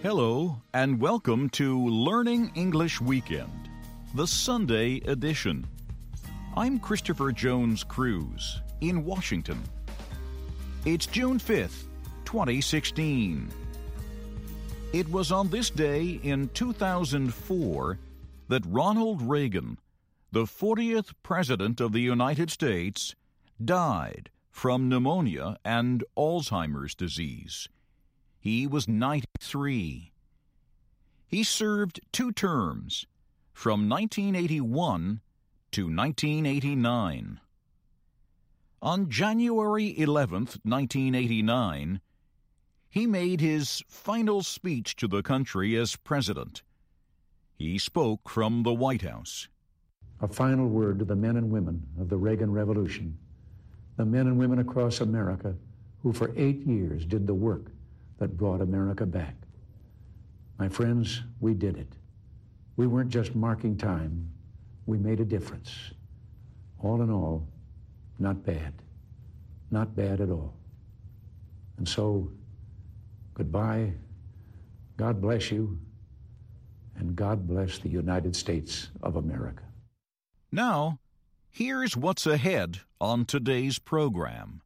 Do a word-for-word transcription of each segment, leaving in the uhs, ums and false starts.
Hello, and welcome to Learning English Weekend, the Sunday edition. I'm Christopher Jones Cruz in Washington. It's June fifth, twenty sixteen. It was on this day in two thousand four that Ronald Reagan, the fortieth President of the United States, died from pneumonia and Alzheimer's disease. He was ninety-three. He served two terms, from nineteen eighty-one to nineteen eighty-nine. On January eleventh, nineteen eighty-nine, he made his final speech to the country as president. He spoke from the White House. A final word to the men and women of the Reagan Revolution, the men and women across America who for eight years did the work that brought America back. My friends, we did it. We weren't just marking time. We made a difference. All in all, not bad. Not bad at all. And so, goodbye, God bless you, and God bless the United States of America. Now, here's what's ahead on today's program.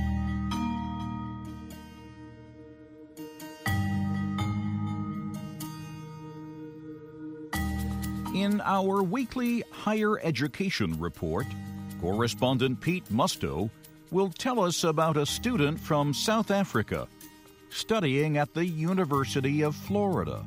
In our weekly higher education report, correspondent Pete Musto will tell us about a student from South Africa studying at the University of Florida.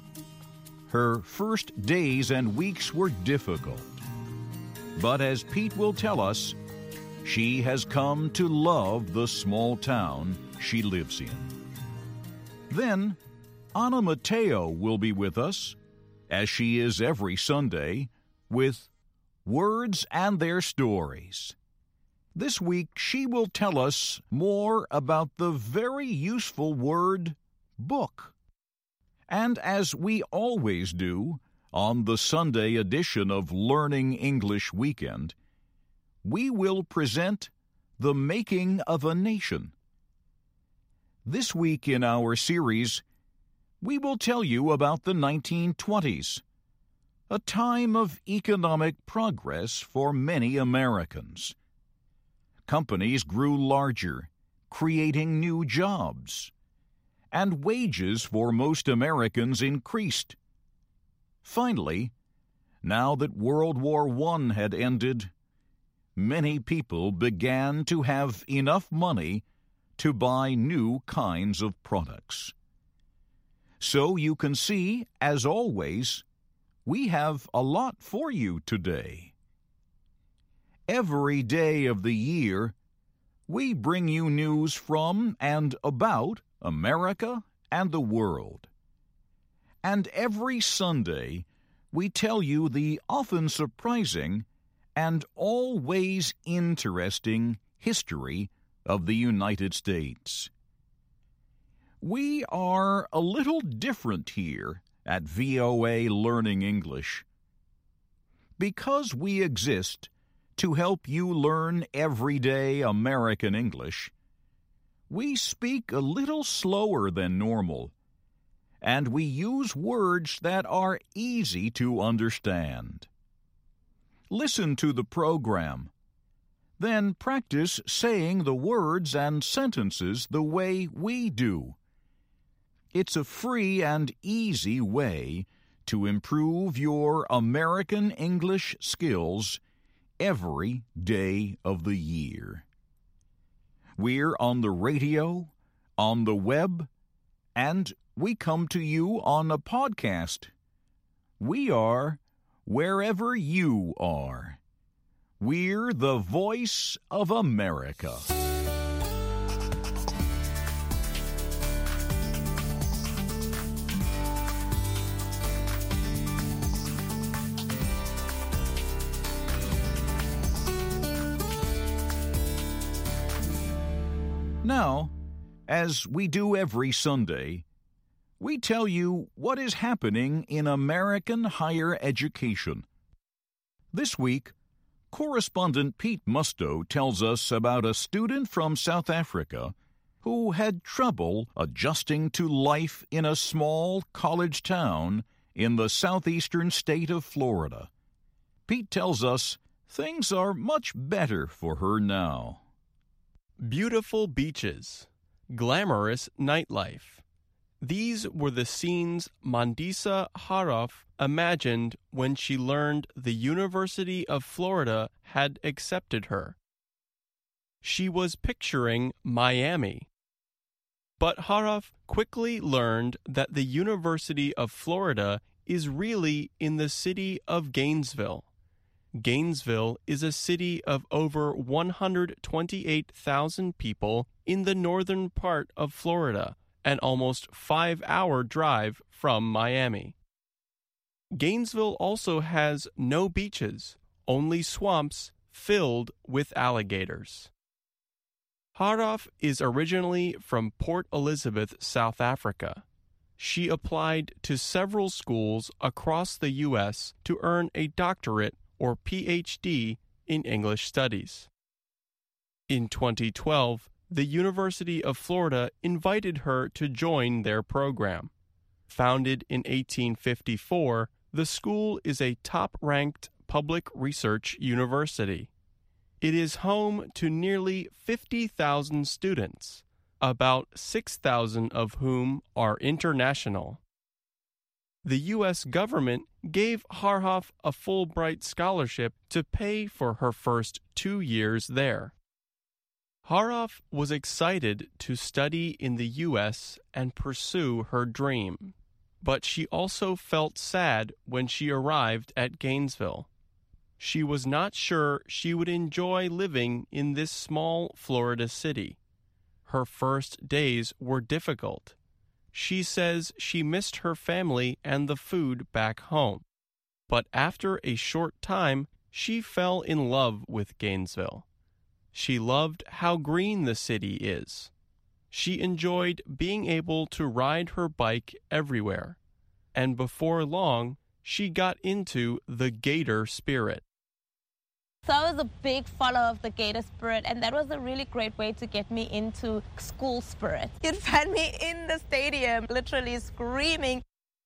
Her first days and weeks were difficult, but as Pete will tell us, she has come to love the small town she lives in. Then, Anna Mateo will be with us, as she is every Sunday, with Words and Their Stories. This week, she will tell us more about the very useful word book. And as we always do on the Sunday edition of Learning English Weekend, we will present The Making of a Nation. This week in our series, we will tell you about the nineteen twenties, a time of economic progress for many Americans. Companies grew larger, creating new jobs, and wages for most Americans increased. Finally, now that World War One had ended, many people began to have enough money to buy new kinds of products. So you can see, as always, we have a lot for you today. Every day of the year, we bring you news from and about America and the world. And every Sunday, we tell you the often surprising and always interesting history of the United States. We are a little different here at V O A Learning English. Because we exist to help you learn everyday American English, we speak a little slower than normal, and we use words that are easy to understand. Listen to the program. Then practice saying the words and sentences the way we do. It's a free and easy way to improve your American English skills every day of the year. We're on the radio, on the web, and we come to you on a podcast. We are wherever you are. We're the voice of America. Now, as we do every Sunday, we tell you what is happening in American higher education. This week, correspondent Pete Musto tells us about a student from South Africa who had trouble adjusting to life in a small college town in the southeastern state of Florida. Pete tells us things are much better for her now. Beautiful beaches, glamorous nightlife. These were the scenes Mandisa Haroff imagined when she learned the University of Florida had accepted her. She was picturing Miami. But Haroff quickly learned that the University of Florida is really in the city of Gainesville. Gainesville is a city of over one hundred twenty-eight thousand people in the northern part of Florida, an almost five-hour drive from Miami. Gainesville also has no beaches, only swamps filled with alligators. Haroff is originally from Port Elizabeth, South Africa. She applied to several schools across the U S to earn a doctorate or P H D in English Studies. In twenty twelve, the University of Florida invited her to join their program. Founded in eighteen fifty-four, the school is a top-ranked public research university. It is home to nearly fifty thousand students, about six thousand of whom are international. The U S government gave Haroff a Fulbright scholarship to pay for her first two years there. Haroff was excited to study in the U S and pursue her dream, but she also felt sad when she arrived at Gainesville. She was not sure she would enjoy living in this small Florida city. Her first days were difficult. She says she missed her family and the food back home. But after a short time, she fell in love with Gainesville. She loved how green the city is. She enjoyed being able to ride her bike everywhere. And before long, she got into the Gator spirit. So I was a big follower of the Gator spirit, and that was a really great way to get me into school spirit. You'd find me in the stadium, literally screaming.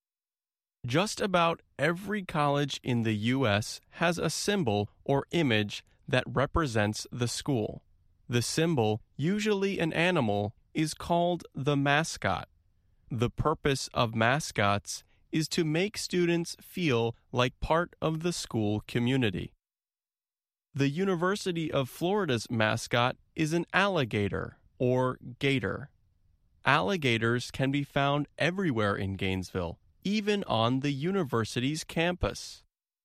Just about every college in the U S has a symbol or image that represents the school. The symbol, usually an animal, is called the mascot. The purpose of mascots is to make students feel like part of the school community. The University of Florida's mascot is an alligator, or gator. Alligators can be found everywhere in Gainesville, even on the university's campus.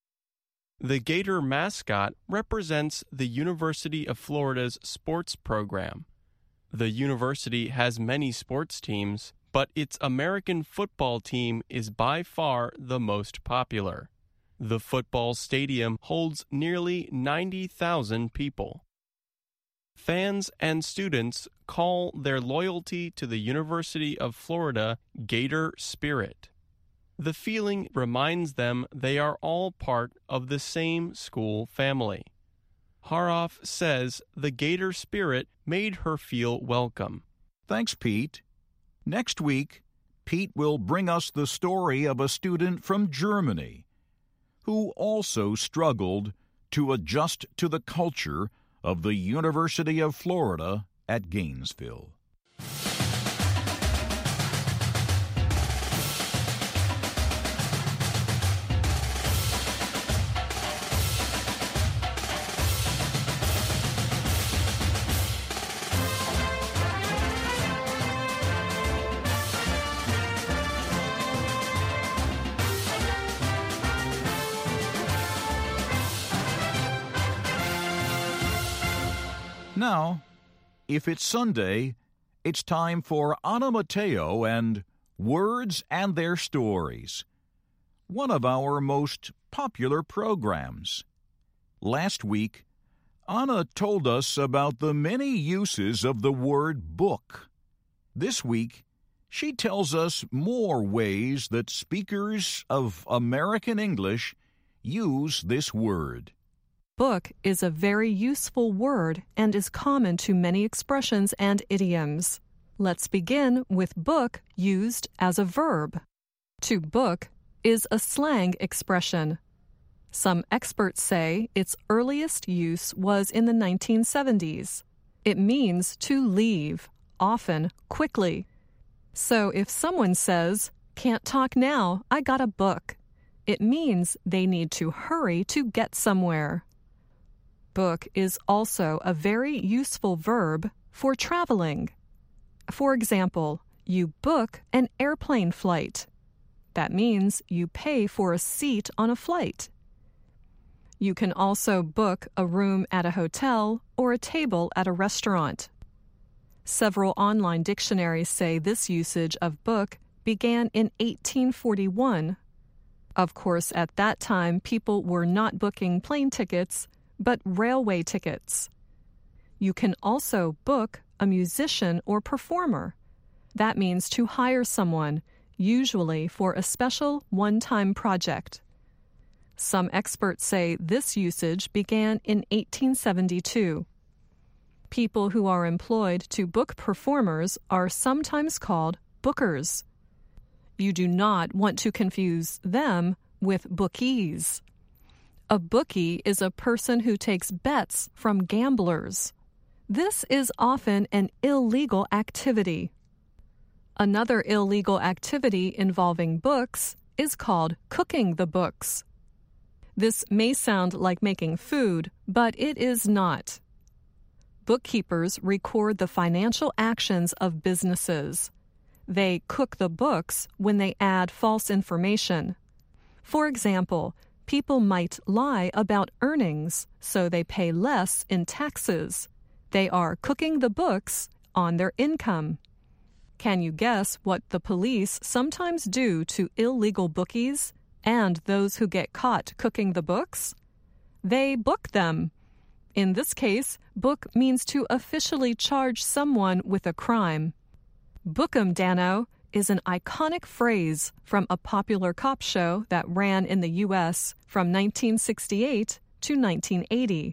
The gator mascot represents the University of Florida's sports program. The university has many sports teams, but its American football team is by far the most popular. The football stadium holds nearly ninety thousand people. Fans and students call their loyalty to the University of Florida Gator Spirit. The feeling reminds them they are all part of the same school family. Haroff says the Gator Spirit made her feel welcome. Thanks, Pete. Next week, Pete will bring us the story of a student from Germany who also struggled to adjust to the culture of the University of Florida at Gainesville. Now, if it's Sunday, it's time for Anna Mateo and Words and Their Stories, one of our most popular programs. Last week, Anna told us about the many uses of the word book. This week, she tells us more ways that speakers of American English use this word. Book is a very useful word and is common to many expressions and idioms. Let's begin with book used as a verb. To book is a slang expression. Some experts say its earliest use was in the nineteen seventies. It means to leave, often quickly. So if someone says, "Can't talk now, I got a book," it means they need to hurry to get somewhere. Book is also a very useful verb for traveling. For example, you book an airplane flight. That means you pay for a seat on a flight. You can also book a room at a hotel or a table at a restaurant. Several online dictionaries say this usage of book began in eighteen forty-one. Of course, at that time, people were not booking plane tickets, but railway tickets. You can also book a musician or performer. That means to hire someone, usually for a special one-time project. Some experts say this usage began in eighteen seventy-two. People who are employed to book performers are sometimes called bookers. You do not want to confuse them with bookies. A bookie is a person who takes bets from gamblers. This is often an illegal activity. Another illegal activity involving books is called cooking the books. This may sound like making food, but it is not. Bookkeepers record the financial actions of businesses. They cook the books when they add false information. For example, people might lie about earnings, so they pay less in taxes. They are cooking the books on their income. Can you guess what the police sometimes do to illegal bookies and those who get caught cooking the books? They book them. In this case, book means to officially charge someone with a crime. Book 'em, Dano, is an iconic phrase from a popular cop show that ran in the U S from nineteen sixty-eight to nineteen eighty.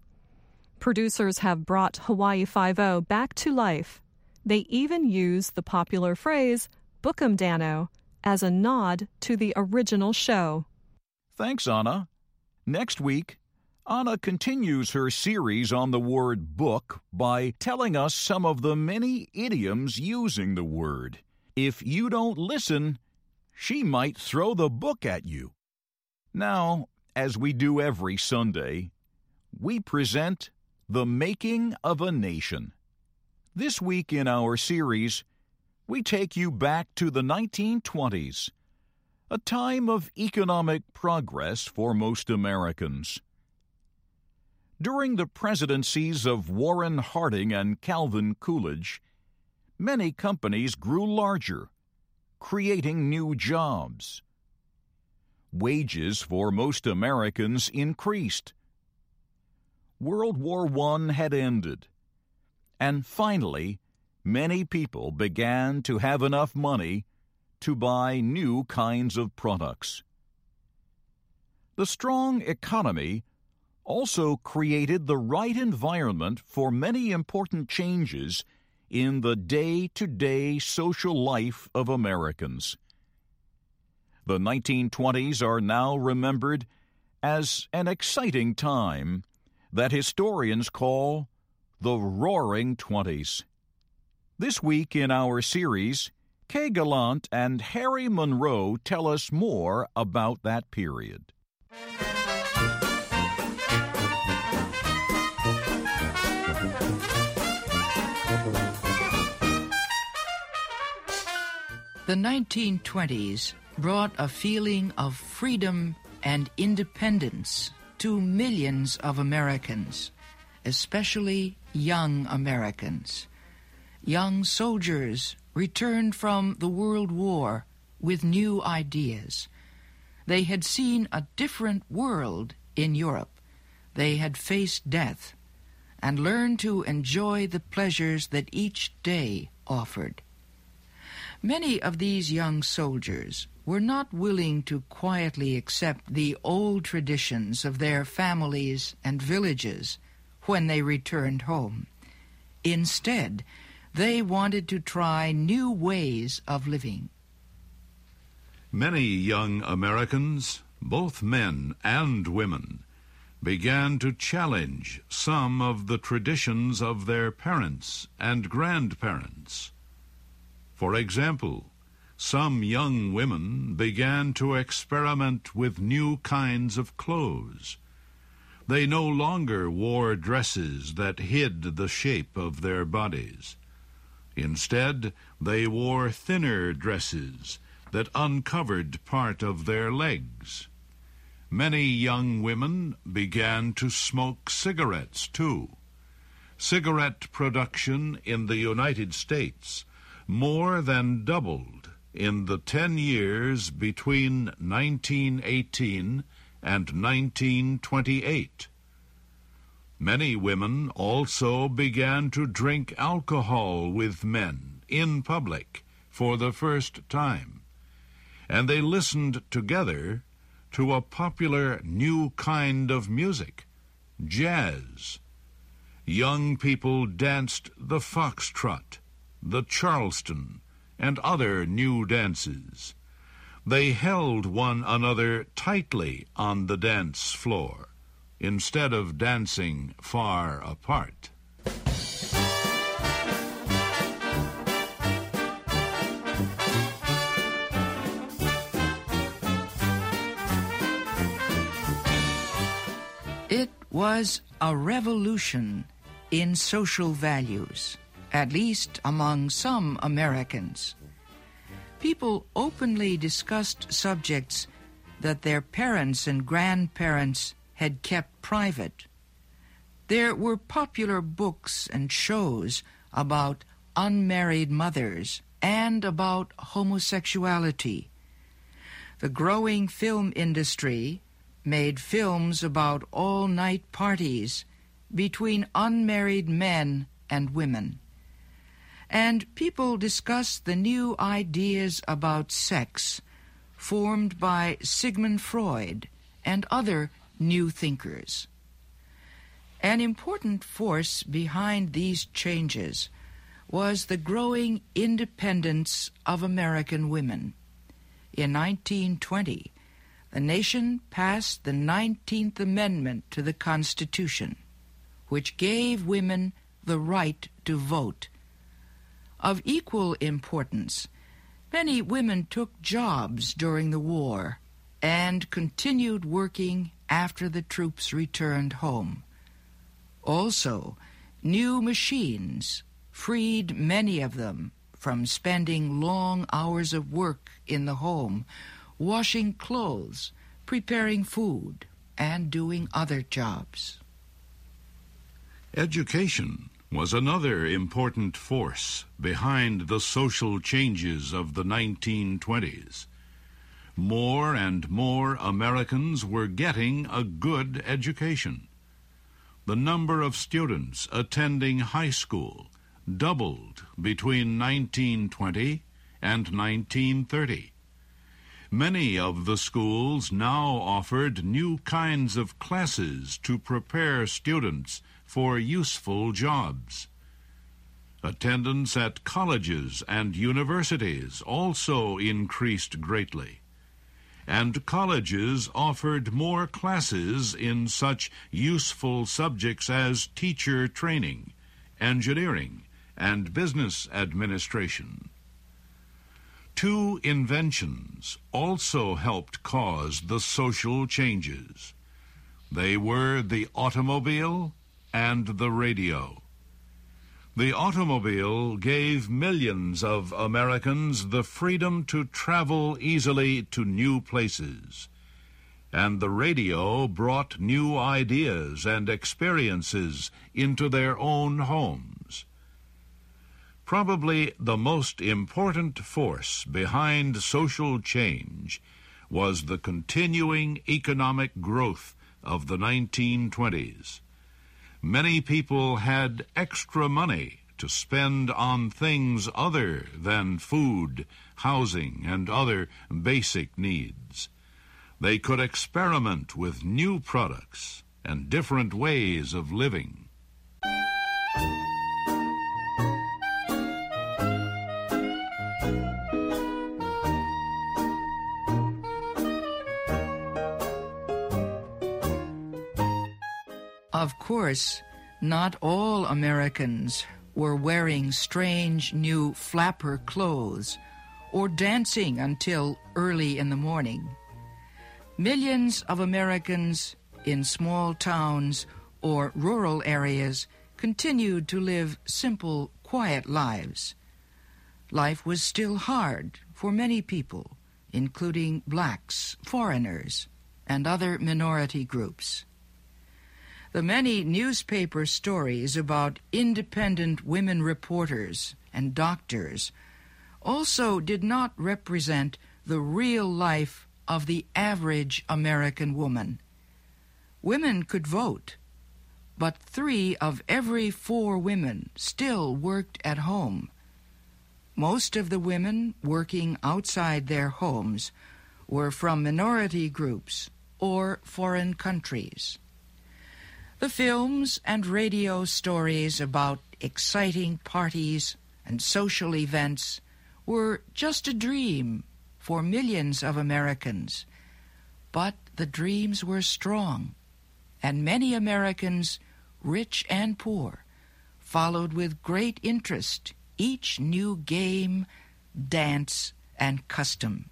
Producers have brought Hawaii Five-O back to life. They even use the popular phrase, "Book 'em, Dano," as a nod to the original show. Thanks, Anna. Next week, Anna continues her series on the word book by telling us some of the many idioms using the word. If you don't listen, she might throw the book at you. Now, as we do every Sunday, we present The Making of a Nation. This week in our series, we take you back to the nineteen twenties, a time of economic progress for most Americans. During the presidencies of Warren Harding and Calvin Coolidge, many companies grew larger, creating new jobs. Wages for most Americans increased. World War One had ended, and finally, many people began to have enough money to buy new kinds of products. The strong economy also created the right environment for many important changes in the day-to-day social life of Americans. The nineteen twenties are now remembered as an exciting time that historians call the Roaring Twenties. This week in our series, Kay Gallant and Harry Monroe tell us more about that period. The nineteen twenties brought a feeling of freedom and independence to millions of Americans, especially young Americans. Young soldiers returned from the World War with new ideas. They had seen a different world in Europe. They had faced death and learned to enjoy the pleasures that each day offered. Many of these young soldiers were not willing to quietly accept the old traditions of their families and villages when they returned home. Instead, They wanted to try new ways of living. Many young Americans, both men and women, began to challenge some of the traditions of their parents and grandparents. For example, some young women began to experiment with new kinds of clothes. They no longer wore dresses that hid the shape of their bodies. Instead, they wore thinner dresses that uncovered part of their legs. Many young women began to smoke cigarettes, too. Cigarette production in the United States more than doubled in the ten years between nineteen eighteen and nineteen twenty-eight. Many women also began to drink alcohol with men in public for the first time, and they listened together to a popular new kind of music, jazz. Young people danced the foxtrot, the Charleston, and other new dances. They held one another tightly on the dance floor, instead of dancing far apart. It was a revolution in social values, at least among some Americans. People openly discussed subjects that their parents and grandparents had kept private. There were popular books and shows about unmarried mothers and about homosexuality. The growing film industry made films about all-night parties between unmarried men and women. And people discussed the new ideas about sex formed by Sigmund Freud and other new thinkers. An important force behind these changes was the growing independence of American women. In nineteen twenty, the nation passed the nineteenth Amendment to the Constitution, which gave women the right to vote. Of equal importance, many women took jobs during the war and continued working after the troops returned home. Also, new machines freed many of them from spending long hours of work in the home, washing clothes, preparing food, and doing other jobs. Education was another important force behind the social changes of the nineteen twenties. More and more Americans were getting a good education. The number of students attending high school doubled between nineteen twenty and nineteen thirty. Many of the schools now offered new kinds of classes to prepare students for useful jobs. Attendance at colleges and universities also increased greatly, and colleges offered more classes in such useful subjects as teacher training, engineering, and business administration. Two inventions also helped cause the social changes. They were the automobile and the radio. The automobile gave millions of Americans the freedom to travel easily to new places, and the radio brought new ideas and experiences into their own homes. Probably the most important force behind social change was the continuing economic growth of the nineteen twenties. Many people had extra money to spend on things other than food, housing, and other basic needs. They could experiment with new products and different ways of living. Of course, not all Americans were wearing strange new flapper clothes or dancing until early in the morning. Millions of Americans in small towns or rural areas continued to live simple, quiet lives. Life was still hard for many people, including blacks, foreigners, and other minority groups. The many newspaper stories about independent women reporters and doctors also did not represent the real life of the average American woman. Women could vote, but three of every four women still worked at home. Most of the women working outside their homes were from minority groups or foreign countries. The films and radio stories about exciting parties and social events were just a dream for millions of Americans. But the dreams were strong, and many Americans, rich and poor, followed with great interest each new game, dance, and custom.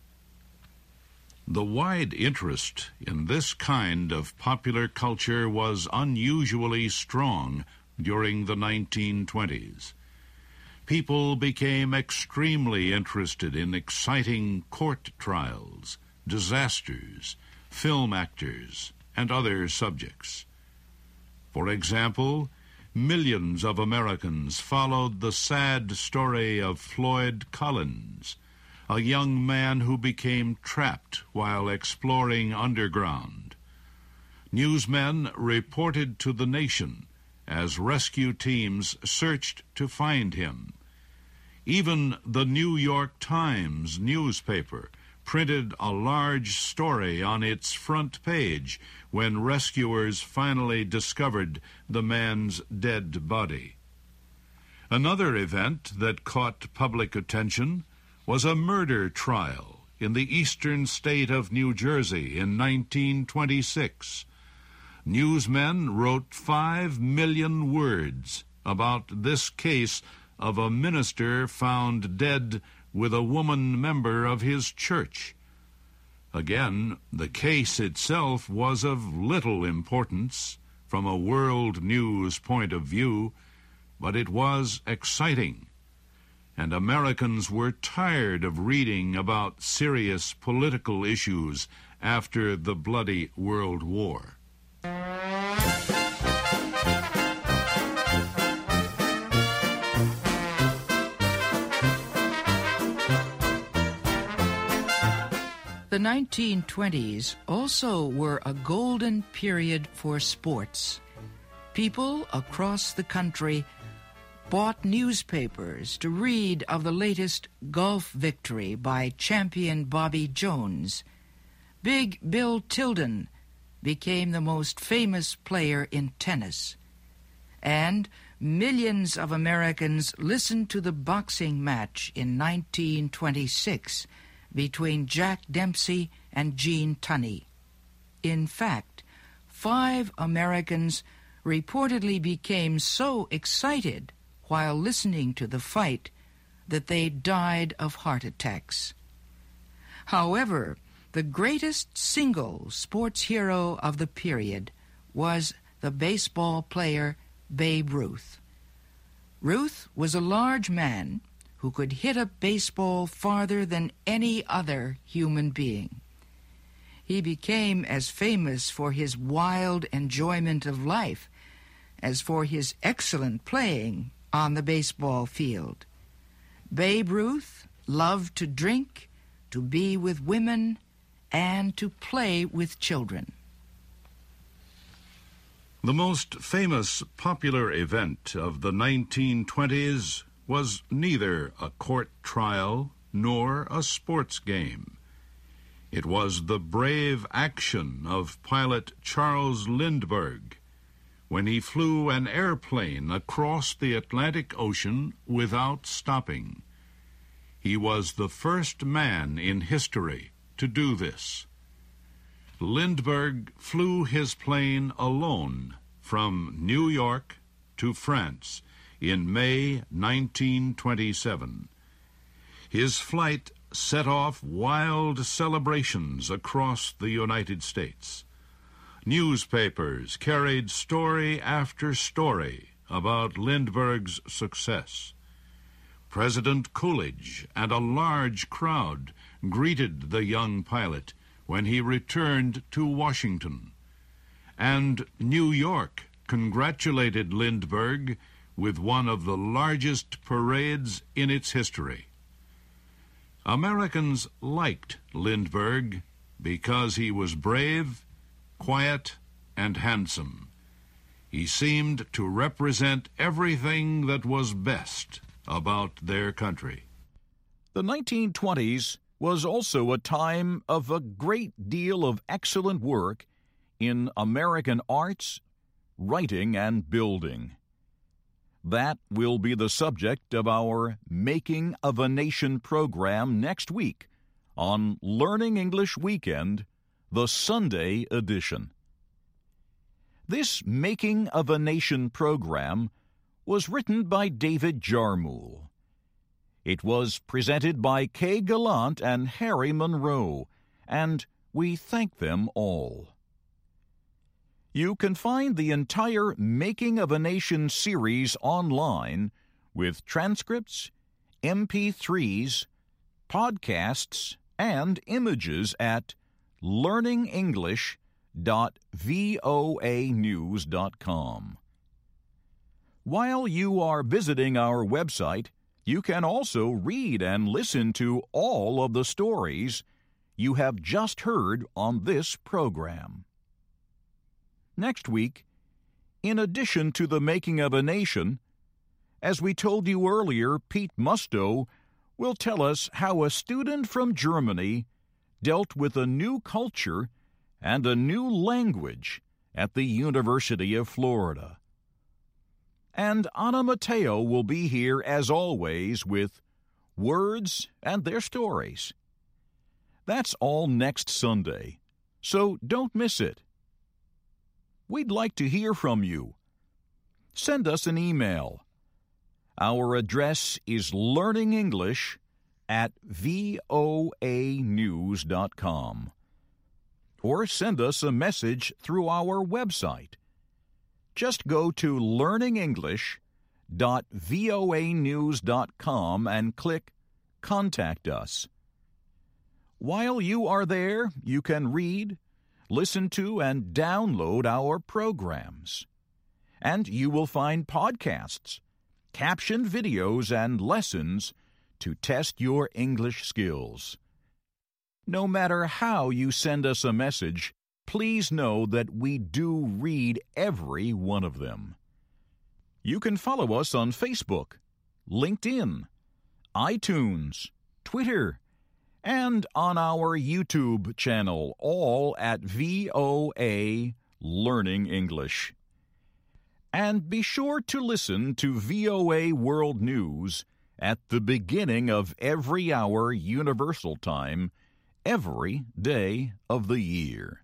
The wide interest in this kind of popular culture was unusually strong during the nineteen twenties. People became extremely interested in exciting court trials, disasters, film actors, and other subjects. For example, millions of Americans followed the sad story of Floyd Collins, a young man who became trapped while exploring underground. Newsmen reported to the nation as rescue teams searched to find him. Even the New York Times newspaper printed a large story on its front page when rescuers finally discovered the man's dead body. Another event that caught public attention was a murder trial in the eastern state of New Jersey in nineteen twenty-six. Newsmen wrote five million words about this case of a minister found dead with a woman member of his church. Again, the case itself was of little importance from a world news point of view, but it was exciting. And Americans were tired of reading about serious political issues after the bloody World War. The nineteen twenties also were a golden period for sports. People across the country bought newspapers to read of the latest golf victory by champion Bobby Jones. Big Bill Tilden became the most famous player in tennis. And millions of Americans listened to the boxing match in nineteen twenty-six between Jack Dempsey and Gene Tunney. In fact, five Americans reportedly became so excited while listening to the fight that they died of heart attacks. However, the greatest single sports hero of the period was the baseball player Babe Ruth. Ruth was a large man who could hit a baseball farther than any other human being. He became as famous for his wild enjoyment of life as for his excellent playing on the baseball field. Babe Ruth loved to drink, to be with women, and to play with children. The most famous popular event of the nineteen twenties was neither a court trial nor a sports game. It was the brave action of pilot Charles Lindbergh when he flew an airplane across the Atlantic Ocean without stopping. He was the first man in history to do this. Lindbergh flew his plane alone from New York to France in May nineteen twenty-seven. His flight set off wild celebrations across the United States. Newspapers carried story after story about Lindbergh's success. President Coolidge and a large crowd greeted the young pilot when he returned to Washington. And New York congratulated Lindbergh with one of the largest parades in its history. Americans liked Lindbergh because he was brave, quiet, and handsome. He seemed to represent everything that was best about their country. The nineteen twenties was also a time of a great deal of excellent work in American arts, writing, and building. That will be the subject of our Making of a Nation program next week on Learning English Weekend, the Sunday edition. This Making of a Nation program was written by David Jarmuel. It was presented by Kay Gallant and Harry Monroe, and we thank them all. You can find the entire Making of a Nation series online with transcripts, M P threes, podcasts, and images at learning english dot voa news dot com. While you are visiting our website, you can also read and listen to all of the stories you have just heard on this program. Next week, in addition to the Making of a Nation, as we told you earlier, Pete Musto will tell us how a student from Germany dealt with a new culture and a new language at the University of Florida. And Anna Mateo will be here, as always, with words and their stories. That's all next Sunday, so don't miss it. We'd like to hear from you. Send us an email. Our address is learningenglish at voa news dot com. Or send us a message through our website. Just go to learning english dot voa news dot com and click Contact Us. While you are there, you can read, listen to, and download our programs. And you will find podcasts, captioned videos, and lessons to test your English skills. No matter how you send us a message, please know that we do read every one of them. You can follow us on Facebook, LinkedIn, iTunes, Twitter, and on our YouTube channel, all at V O A Learning English. And be sure to listen to V O A World News at the beginning of every hour Universal Time, every day of the year.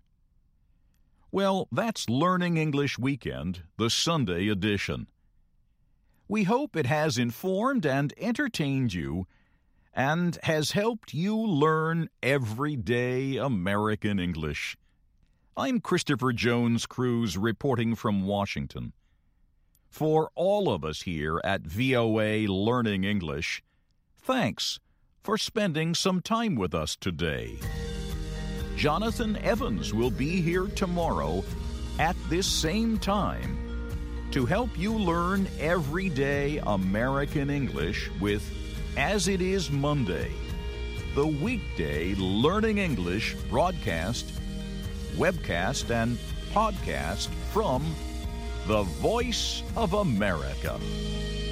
Well, that's Learning English Weekend, the Sunday edition. We hope it has informed and entertained you and has helped you learn everyday American English. I'm Christopher Jones Cruz reporting from Washington. For all of us here at V O A Learning English, thanks for spending some time with us today. Jonathan Evans will be here tomorrow at this same time to help you learn everyday American English with As It Is Monday, the weekday Learning English broadcast, webcast, and podcast from the Voice of America.